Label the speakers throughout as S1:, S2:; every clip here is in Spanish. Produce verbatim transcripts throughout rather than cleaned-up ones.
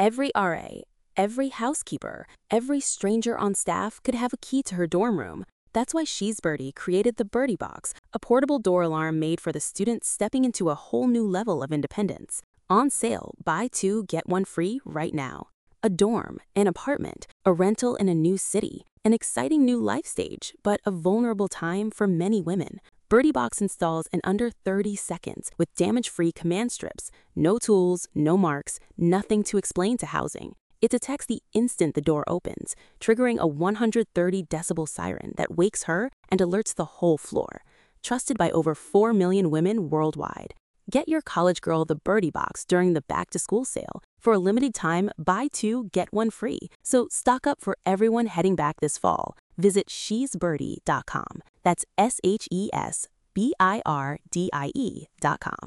S1: Every R A, every housekeeper, every stranger on staff could have a key to her dorm room. That's why She's Birdie created the Birdie Box, a portable door alarm made for the student stepping into a whole new level of independence. On sale, buy two, get one free right now. A dorm, an apartment, a rental in a new city, an exciting new life stage, but a vulnerable time for many women. Birdie Box installs in under thirty seconds with damage-free command strips. No tools, no marks, nothing to explain to housing. It detects the instant the door opens, triggering a one hundred thirty decibel siren that wakes her and alerts the whole floor. Trusted by over four million women worldwide. Get your college girl the Birdie Box during the back-to-school sale. For a limited time, buy two, get one free. So stock up for everyone heading back this fall. Visit she's birdie dot com. That's S H E S B I R D I E dot com.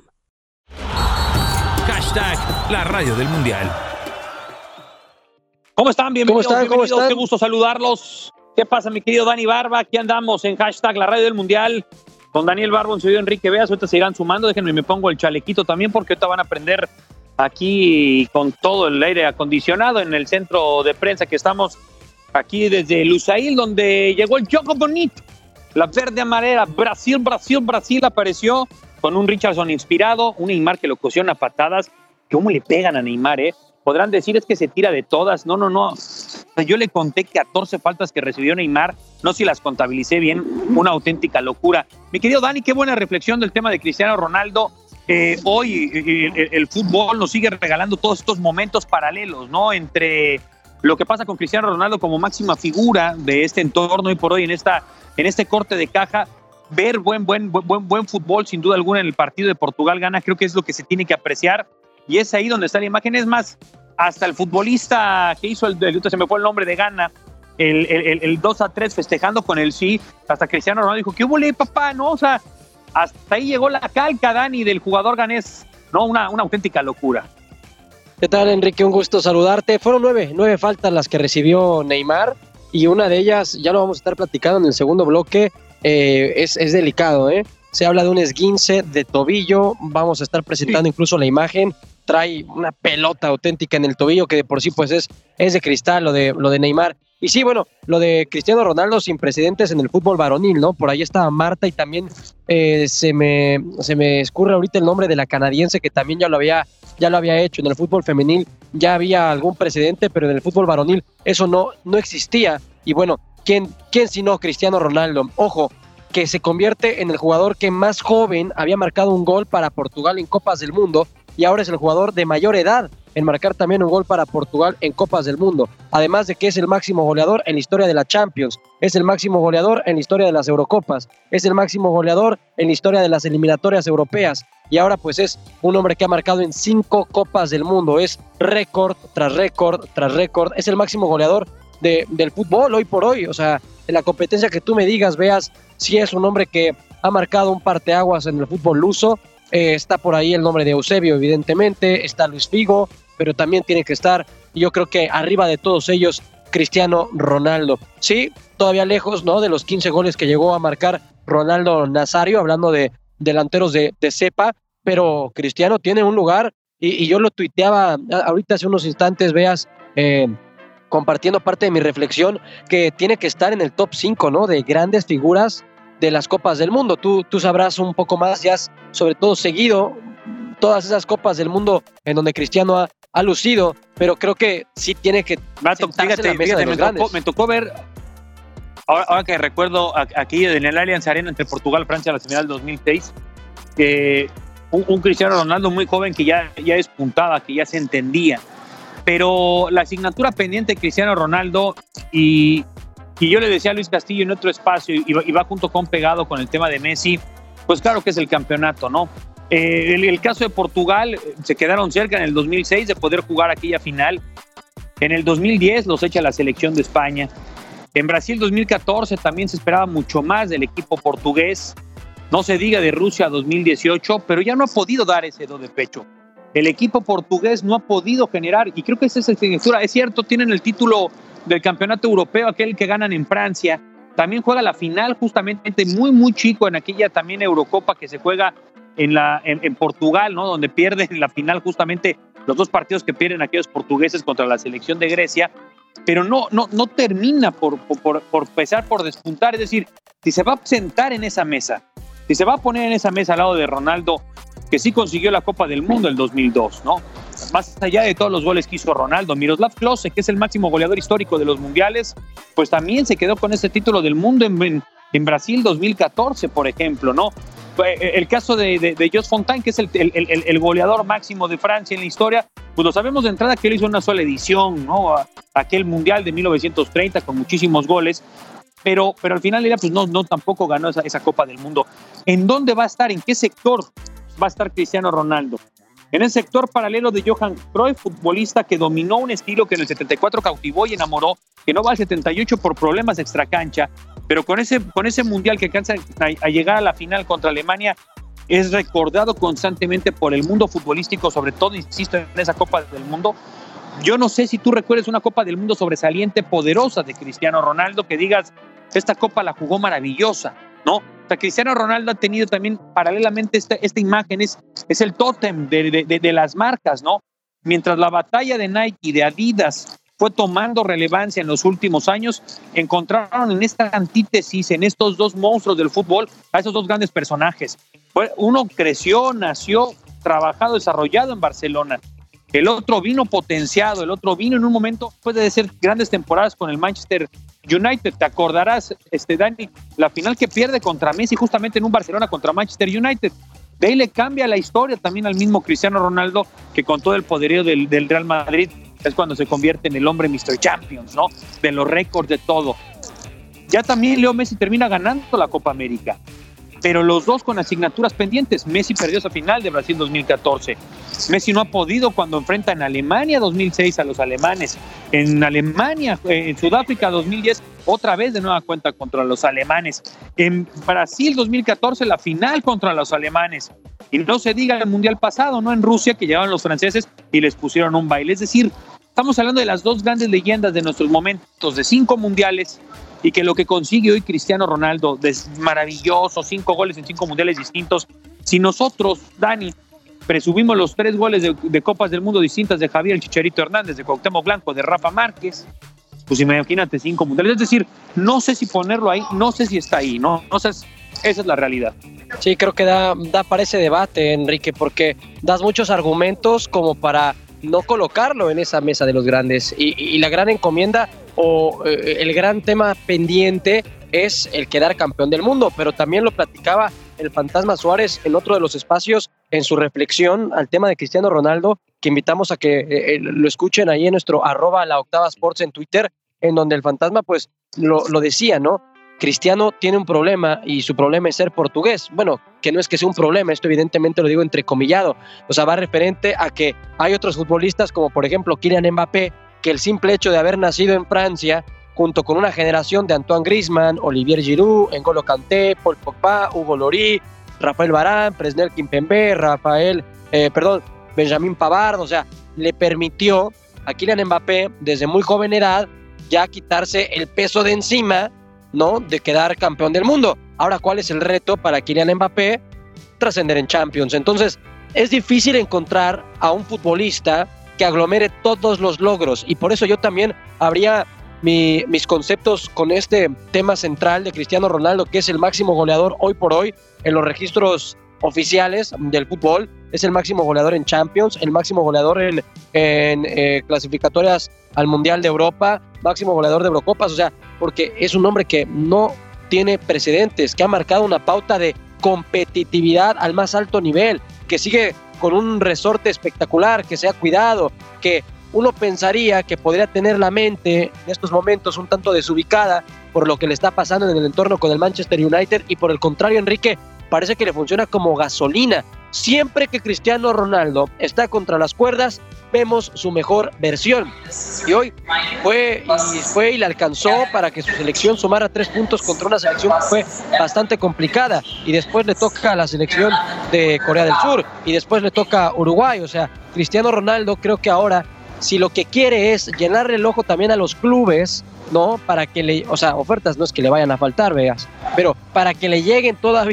S2: Hashtag la radio del mundial.
S3: ¿Cómo están? Bienvenidos.
S4: ¿Cómo están? ¿Cómo están?
S3: Qué gusto saludarlos. ¿Qué pasa, mi querido Dani Barba? Aquí andamos en Hashtag la radio del mundial. Con Daniel Barba, soy Enrique Veas. Ahorita se irán sumando. Déjenme, me pongo el chalequito también porque ahorita van a aprender aquí con todo el aire acondicionado en el centro de prensa que estamos aquí desde Lusail, donde llegó el Jogo Bonito. La verde amarela. Brasil, Brasil, Brasil apareció con un Richarlison inspirado, un Neymar que lo cocina a patadas. ¿Cómo le pegan a Neymar, eh? Podrán decir es que se tira de todas. No, no, no. Yo le conté catorce faltas que recibió Neymar. No sé si las contabilicé bien. Una auténtica locura. Mi querido Dani, qué buena reflexión del tema de Cristiano Ronaldo. Eh, hoy eh, el, el fútbol nos sigue regalando todos estos momentos paralelos, ¿no? Entre lo que pasa con Cristiano Ronaldo como máxima figura de este entorno y por hoy en, esta, en este corte de caja. Ver buen, buen, buen, buen fútbol, sin duda alguna, en el partido de Portugal-Ghana. Creo que es lo que se tiene que apreciar. Y es ahí donde está la imagen. Es más, hasta el futbolista que hizo el, el se me fue el nombre de Ghana, el, el, el dos a tres festejando con el sí, hasta Cristiano Ronaldo dijo, ¿qué hubo, papá? No, o sea, hasta ahí llegó la calca, Dani, del jugador ganés, ¿no? Una, una auténtica locura.
S4: ¿Qué tal, Enrique? Un gusto saludarte. Fueron nueve, nueve faltas las que recibió Neymar y una de ellas, ya lo vamos a estar platicando en el segundo bloque, eh, es, es delicado, ¿eh? Se habla de un esguince de tobillo, vamos a estar presentando sí. incluso la imagen. Trae una pelota auténtica en el tobillo que de por sí pues es, es de cristal lo de, lo de Neymar. Y sí, bueno, lo de Cristiano Ronaldo sin precedentes en el fútbol varonil, ¿no? Por ahí estaba Marta y también eh, se, me, se me escurre ahorita el nombre de la canadiense que también ya lo había, ya lo había hecho. En el fútbol femenil ya había algún precedente, pero en el fútbol varonil eso no, no existía. Y bueno, ¿quién, quién si no Cristiano Ronaldo? Ojo, que se convierte en el jugador que más joven había marcado un gol para Portugal en Copas del Mundo y ahora es el jugador de mayor edad en marcar también un gol para Portugal en Copas del Mundo, además de que es el máximo goleador en la historia de la Champions, es el máximo goleador en la historia de las Eurocopas, es el máximo goleador en la historia de las eliminatorias europeas y ahora pues es un hombre que ha marcado en cinco Copas del Mundo, es récord tras récord tras récord, es el máximo goleador de, del fútbol hoy por hoy, o sea, en la competencia que tú me digas, Veas, si es un hombre que ha marcado un parteaguas en el fútbol luso. Eh, está por ahí el nombre de Eusebio, evidentemente, está Luis Figo, pero también tiene que estar, yo creo que arriba de todos ellos, Cristiano Ronaldo. Sí, todavía lejos, ¿no? De los quince goles que llegó a marcar Ronaldo Nazario, hablando de delanteros de, de cepa, pero Cristiano tiene un lugar, y, y yo lo tuiteaba ahorita hace unos instantes, Veas, eh, compartiendo parte de mi reflexión, que tiene que estar en el top cinco, ¿no? De grandes figuras de las Copas del Mundo. Tú, tú sabrás un poco más, ya has sobre todo seguido todas esas Copas del Mundo en donde Cristiano ha, ha lucido, pero creo que sí tiene que
S3: Mato, fíjate, en la mesa fíjate, de los me, tocó, me tocó ver, ahora, ahora que recuerdo aquí en el Allianz Arena entre Portugal y Francia, la semifinal dos mil seis, que un, un Cristiano Ronaldo muy joven que ya, ya despuntaba, que ya se entendía, pero la asignatura pendiente de Cristiano Ronaldo y Y yo le decía a Luis Castillo en otro espacio, y va, y va junto con pegado con el tema de Messi, pues claro que es el campeonato, ¿no? Eh, el, el caso de Portugal, se quedaron cerca en el dos mil seis de poder jugar aquella final. En el dos mil diez los echa la selección de España. En Brasil dos mil catorce también se esperaba mucho más del equipo portugués. No se diga de Rusia dos mil dieciocho, pero ya no ha podido dar ese do de pecho. El equipo portugués no ha podido generar, y creo que esa es la signatura. Es cierto, tienen el título del campeonato europeo, aquel que ganan en Francia. También juega la final justamente muy, muy chico en aquella también Eurocopa que se juega en, la, en, en Portugal, ¿no? Donde pierde en la final justamente los dos partidos que pierden aquellos portugueses contra la selección de Grecia, pero no, no, no termina por, por, por empezar por despuntar. Es decir, si se va a sentar en esa mesa, si se va a poner en esa mesa al lado de Ronaldo, que sí consiguió la Copa del Mundo el dos mil dos, ¿no? Más allá de todos los goles que hizo Ronaldo, Miroslav Klose, que es el máximo goleador histórico de los mundiales, pues también se quedó con ese título del mundo en, en, en Brasil dos mil catorce, por ejemplo, ¿no? El caso de, de, de Jos Fontaine, que es el, el, el, el goleador máximo de Francia en la historia, pues lo sabemos de entrada que él hizo una sola edición, ¿no? A, aquel mundial de mil novecientos treinta con muchísimos goles, pero, pero al final ella pues no, no tampoco ganó esa, esa Copa del Mundo. ¿En dónde va a estar? ¿En qué sector va a estar Cristiano Ronaldo? En el sector paralelo de Johan Cruyff, futbolista que dominó un estilo que en el setenta y cuatro cautivó y enamoró, que no va al setenta y ocho por problemas de extracancha, pero con ese, con ese mundial que alcanza a, a llegar a la final contra Alemania, es recordado constantemente por el mundo futbolístico, sobre todo, insisto, en esa Copa del Mundo. Yo no sé si tú recuerdes una Copa del Mundo sobresaliente, poderosa de Cristiano Ronaldo, que digas, esta Copa la jugó maravillosa, ¿no? O sea, Cristiano Ronaldo ha tenido también paralelamente esta, esta imagen, es, es el tótem de, de, de, de las marcas, ¿no? Mientras la batalla de Nike y de Adidas fue tomando relevancia en los últimos años, encontraron en esta antítesis, en estos dos monstruos del fútbol, a esos dos grandes personajes. Uno creció, nació, trabajado, desarrollado en Barcelona. El otro vino potenciado, el otro vino en un momento, puede de ser grandes temporadas con el Manchester United. Te acordarás, este, Dani, la final que pierde contra Messi justamente en un Barcelona contra Manchester United. De ahí le cambia la historia también al mismo Cristiano Ronaldo, que con todo el poderío del, del Real Madrid es cuando se convierte en el hombre mister Champions, ¿no? De los récords, de todo. Ya también Leo Messi termina ganando la Copa América, pero los dos con asignaturas pendientes. Messi perdió esa final de Brasil dos mil catorce. Messi no ha podido cuando enfrenta en Alemania dos mil seis a los alemanes. En Alemania, en Sudáfrica dos mil diez, otra vez de nueva cuenta contra los alemanes. En Brasil dos mil catorce, la final contra los alemanes. Y no se diga el mundial pasado, ¿no? En Rusia, que llegaron los franceses y les pusieron un baile. Es decir, estamos hablando de las dos grandes leyendas de nuestros momentos, de cinco mundiales, y que lo que consigue hoy Cristiano Ronaldo es maravilloso, cinco goles en cinco mundiales distintos. Si nosotros, Dani, presumimos los tres goles de, de Copas del Mundo distintas de Javier el Chicharito Hernández, de Cuauhtémoc Blanco, de Rafa Márquez, pues imagínate cinco mundiales. Es decir, no sé si ponerlo ahí, no sé si está ahí, ¿no? No sé, esa es la realidad.
S4: Sí, creo que da, da para ese debate, Enrique, porque das muchos argumentos como para no colocarlo en esa mesa de los grandes. Y, y la gran encomienda o eh, el gran tema pendiente es el quedar campeón del mundo, pero también lo platicaba el Fantasma Suárez en otro de los espacios en su reflexión al tema de Cristiano Ronaldo, que invitamos a que eh, lo escuchen ahí en nuestro arroba la octava sports en Twitter, en donde el Fantasma pues lo, lo decía, ¿no? Cristiano tiene un problema y su problema es ser portugués. Bueno, que no es que sea un problema, esto evidentemente lo digo entrecomillado. O sea, va referente a que hay otros futbolistas como por ejemplo Kylian Mbappé, que el simple hecho de haber nacido en Francia, junto con una generación de Antoine Griezmann, Olivier Giroud, N'Golo Kanté, Paul Pogba, Hugo Lloris, Rafael Varane, Presnel Kimpembe, Rafael, eh, perdón, Benjamin Pavard, o sea, le permitió a Kylian Mbappé desde muy joven edad ya quitarse el peso de encima, ¿no? De quedar campeón del mundo. Ahora, ¿cuál es el reto para Kylian Mbappé? Trascender en Champions. Entonces, es difícil encontrar a un futbolista que aglomere todos los logros, y por eso yo también habría mi, mis conceptos con este tema central de Cristiano Ronaldo, que es el máximo goleador hoy por hoy en los registros oficiales del fútbol, es el máximo goleador en Champions, el máximo goleador en, en eh, clasificatorias al Mundial de Europa, máximo goleador de Eurocopas, o sea, porque es un hombre que no tiene precedentes, que ha marcado una pauta de competitividad al más alto nivel, que sigue con un resorte espectacular, que se ha cuidado, que uno pensaría que podría tener la mente en estos momentos un tanto desubicada por lo que le está pasando en el entorno con el Manchester United, y por el contrario, Enrique, parece que le funciona como gasolina. Siempre que Cristiano Ronaldo está contra las cuerdas, vemos su mejor versión. Y hoy fue y, fue y le alcanzó para que su selección sumara tres puntos contra una selección que fue bastante complicada. Y después le toca a la selección de Corea del Sur. Y después le toca a Uruguay. O sea, Cristiano Ronaldo creo que ahora, si lo que quiere es llenarle el ojo también a los clubes, ¿no? Para que le, o sea, ofertas no es que le vayan a faltar, veas, pero para que le lleguen todavía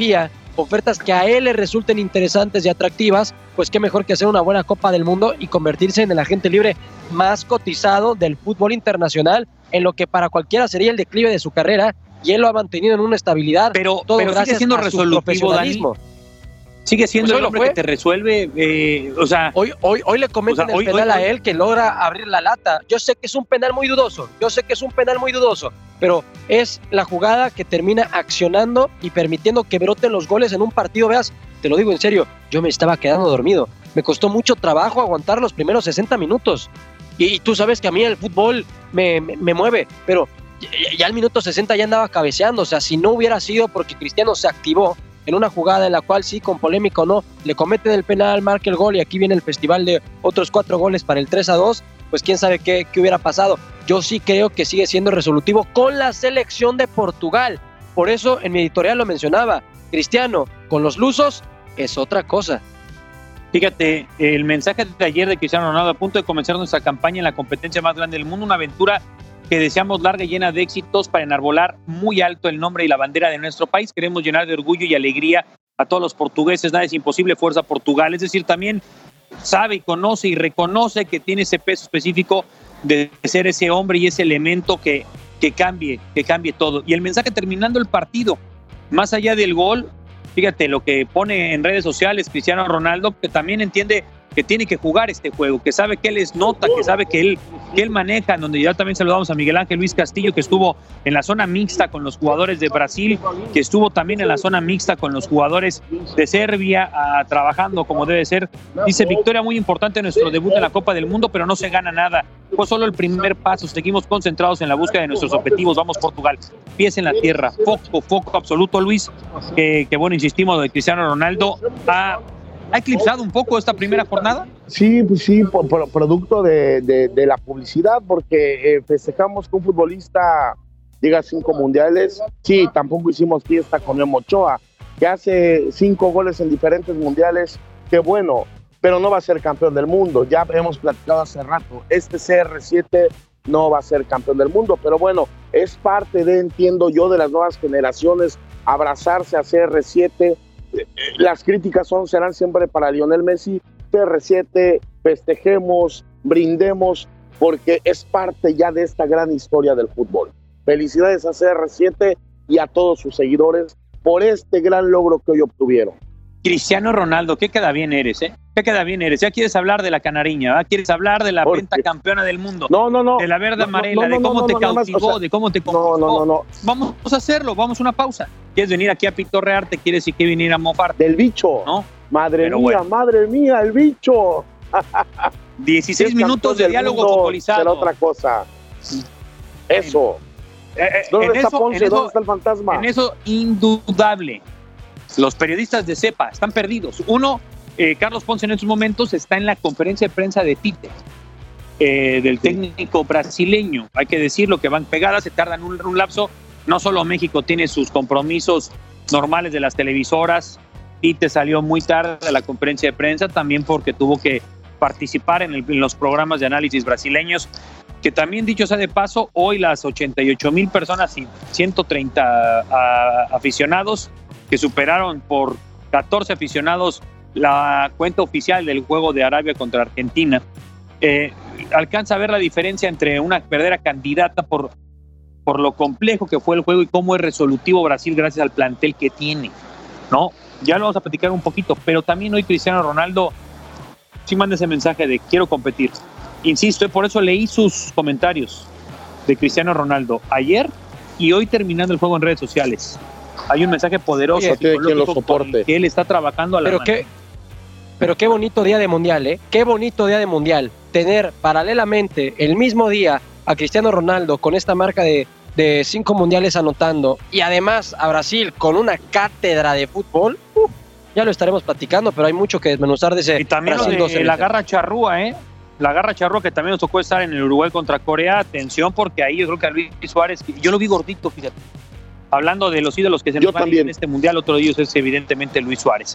S4: ofertas que a él le resulten interesantes y atractivas, pues qué mejor que hacer una buena Copa del Mundo y convertirse en el agente libre más cotizado del fútbol internacional, en lo que para cualquiera sería el declive de su carrera, y él lo ha mantenido en una estabilidad.
S3: Pero,
S4: todo
S3: pero sigue siendo
S4: a su
S3: resolutivo,
S4: profesionalismo.
S3: Dani. Sigue siendo
S4: Pues
S3: el hombre que te resuelve, eh, o sea...
S4: Hoy, hoy, hoy le comentan o sea, hoy, el penal hoy, hoy, a él que logra abrir la lata. Yo sé que es un penal muy dudoso, yo sé que es un penal muy dudoso, pero es la jugada que termina accionando y permitiendo que broten los goles en un partido. Veas, te lo digo en serio, yo me estaba quedando dormido. Me costó mucho trabajo aguantar los primeros sesenta minutos. Y, y tú sabes que a mí el fútbol me, me, me mueve, pero ya, ya al minuto sesenta ya andaba cabeceando. O sea, si no hubiera sido porque Cristiano se activó en una jugada en la cual sí, con polémica o no, le cometen el penal, marca el gol y aquí viene el festival de otros cuatro goles para el tres a dos, pues quién sabe qué, qué hubiera pasado. Yo sí creo que sigue siendo resolutivo con la selección de Portugal. Por eso en mi editorial lo mencionaba, Cristiano con los lusos es otra cosa.
S3: Fíjate, el mensaje de ayer de Cristiano Ronaldo: a punto de comenzar nuestra campaña en la competencia más grande del mundo, una aventura que deseamos larga y llena de éxitos para enarbolar muy alto el nombre y la bandera de nuestro país. Queremos llenar de orgullo y alegría a todos los portugueses. Nada es imposible, fuerza Portugal. Es decir, también sabe y conoce y reconoce que tiene ese peso específico de ser ese hombre y ese elemento que, que cambie, que cambie todo. Y el mensaje terminando el partido, más allá del gol, fíjate lo que pone en redes sociales Cristiano Ronaldo, que también entiende que tiene que jugar este juego, que sabe que él es nota, que sabe que él, que él maneja, donde ya también saludamos a Miguel Ángel Luis Castillo, que estuvo en la zona mixta con los jugadores de Brasil, que estuvo también en la zona mixta con los jugadores de Serbia, a, trabajando como debe ser. Dice: victoria muy importante en nuestro debut en la Copa del Mundo, pero no se gana nada. Fue solo el primer paso, seguimos concentrados en la búsqueda de nuestros objetivos. Vamos Portugal, pies en la tierra, foco, foco absoluto, Luis, que, que bueno, insistimos, de Cristiano Ronaldo ha... ¿Ha eclipsado un poco esta primera jornada?
S5: Sí, pues sí, por, por producto de, de, de la publicidad, porque eh, festejamos que un futbolista diga cinco mundiales. Sí, tampoco hicimos fiesta con Memo Ochoa, que hace cinco goles en diferentes mundiales. Qué bueno, pero no va a ser campeón del mundo. Ya hemos platicado hace rato, este C R siete no va a ser campeón del mundo, pero bueno, es parte de, entiendo yo, de las nuevas generaciones, abrazarse a C R siete. Las críticas son, serán siempre para Lionel Messi. C R siete, festejemos, brindemos, porque es parte ya de esta gran historia del fútbol. Felicidades a C R siete y a todos sus seguidores por este gran logro que hoy obtuvieron.
S3: Cristiano Ronaldo, qué queda bien eres, ¿eh? Qué queda bien eres. Ya quieres hablar de la canariña, ¿verdad? Quieres hablar de la pentacampeona del mundo.
S5: No, no, no.
S3: De la verde
S5: no,
S3: amarela,
S5: no, no,
S3: de cómo
S5: no,
S3: te
S5: no,
S3: cautivó,
S5: no, no,
S3: de cómo te conquistó.
S5: No, no, no, no.
S3: Vamos a hacerlo, vamos a una pausa. ¿Quieres venir aquí a pitorrearte? ¿Quieres y que venir a mofarte?
S5: Del bicho.
S3: ¿No?
S5: Madre
S3: Pero
S5: mía,
S3: bueno.
S5: madre mía, el bicho.
S3: dieciséis minutos de diálogo futbolizado.
S5: Será otra cosa. Eso.
S3: Eh, eh,
S5: ¿Dónde
S3: en
S5: está
S3: eso,
S5: Ponce?
S3: en eso,
S5: ¿Dónde está el fantasma?
S3: En eso, indudable. Los periodistas de CEPA están perdidos. Uno, eh, Carlos Ponce en estos momentos está en la conferencia de prensa de Tite, eh, del técnico brasileño. Hay que decirlo, que van pegadas, se tardan un, un lapso. No solo México tiene sus compromisos normales de las televisoras. Tite salió muy tarde de la conferencia de prensa, también porque tuvo que participar en, el, en los programas de análisis brasileños, que también, dicho sea de paso, hoy las ochenta y ocho mil personas y ciento treinta a, aficionados, que superaron por catorce aficionados la cuenta oficial del juego de Arabia contra Argentina, eh, alcanza a ver la diferencia entre una verdadera candidata por, por lo complejo que fue el juego y cómo es resolutivo Brasil gracias al plantel que tiene, ¿no? Ya lo vamos a platicar un poquito, pero también hoy Cristiano Ronaldo sí manda ese mensaje de quiero competir. Insisto, por eso leí sus comentarios de Cristiano Ronaldo ayer y hoy terminando el juego en redes sociales. Hay un mensaje poderoso.
S5: Oye, tiene quien lo soporte.
S3: Que él está trabajando a la
S4: pero
S3: mano.
S4: qué, pero qué bonito día de mundial, ¿eh? Qué bonito día de mundial. Tener paralelamente el mismo día a Cristiano Ronaldo con esta marca de, de cinco mundiales anotando y además a Brasil con una cátedra de fútbol. Uh, ya lo estaremos platicando, pero hay mucho que desmenuzar de ese
S3: y también
S4: Brasil
S3: de
S4: doce.
S3: la garra charrúa, ¿eh? La garra charrúa que también nos tocó estar en el Uruguay contra Corea. Atención, porque ahí yo creo que a Luis Suárez, yo lo vi gordito, fíjate. Hablando de los ídolos que se nos van en este mundial, otro de ellos es evidentemente Luis Suárez.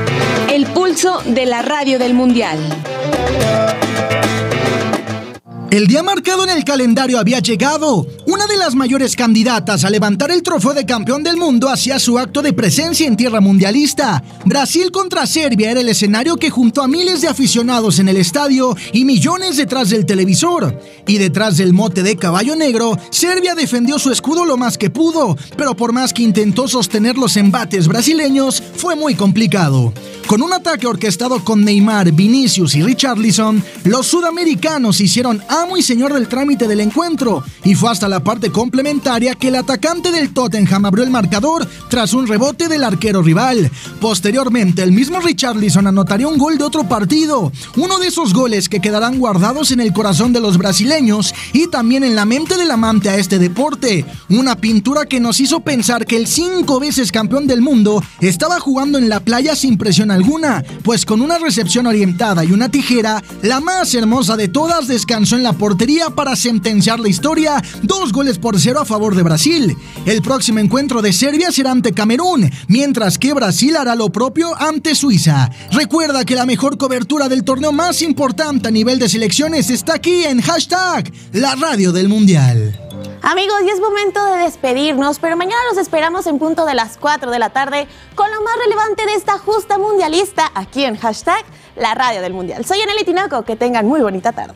S6: El pulso de la radio del mundial. El día marcado en el calendario había llegado. Una de las mayores candidatas a levantar el trofeo de campeón del mundo hacía su acto de presencia en tierra mundialista. Brasil contra Serbia era el escenario que juntó a miles de aficionados en el estadio y millones detrás del televisor. Y detrás del mote de caballo negro, Serbia defendió su escudo lo más que pudo, pero por más que intentó sostener los embates brasileños, fue muy complicado. Con un ataque orquestado con Neymar, Vinicius y Richarlison, los sudamericanos hicieron amo y señor del trámite del encuentro, y fue hasta la parte complementaria que el atacante del Tottenham abrió el marcador tras un rebote del arquero rival. Posteriormente, el mismo Richarlison anotaría un gol de otro partido, uno de esos goles que quedarán guardados en el corazón de los brasileños y también en la mente del amante a este deporte, una pintura que nos hizo pensar que el cinco veces campeón del mundo estaba jugando en la playa sin presión alguna, pues con una recepción orientada y una tijera, la más hermosa de todas descansó en la portería para sentenciar la historia, dos goles por cero a favor de Brasil. El próximo encuentro de Serbia será ante Camerún, mientras que Brasil hará lo propio ante Suiza. Recuerda que la mejor cobertura del torneo más importante a nivel de selecciones está aquí en hashtag La Radio del Mundial.
S7: Amigos, y es momento de despedirnos, pero mañana los esperamos en punto de las cuatro de la tarde con lo más relevante de esta justa mundialista aquí en hashtag La Radio del Mundial. Soy Anely Tinoco, que tengan muy bonita tarde.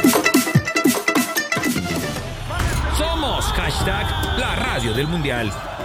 S2: Somos hashtag La Radio del Mundial.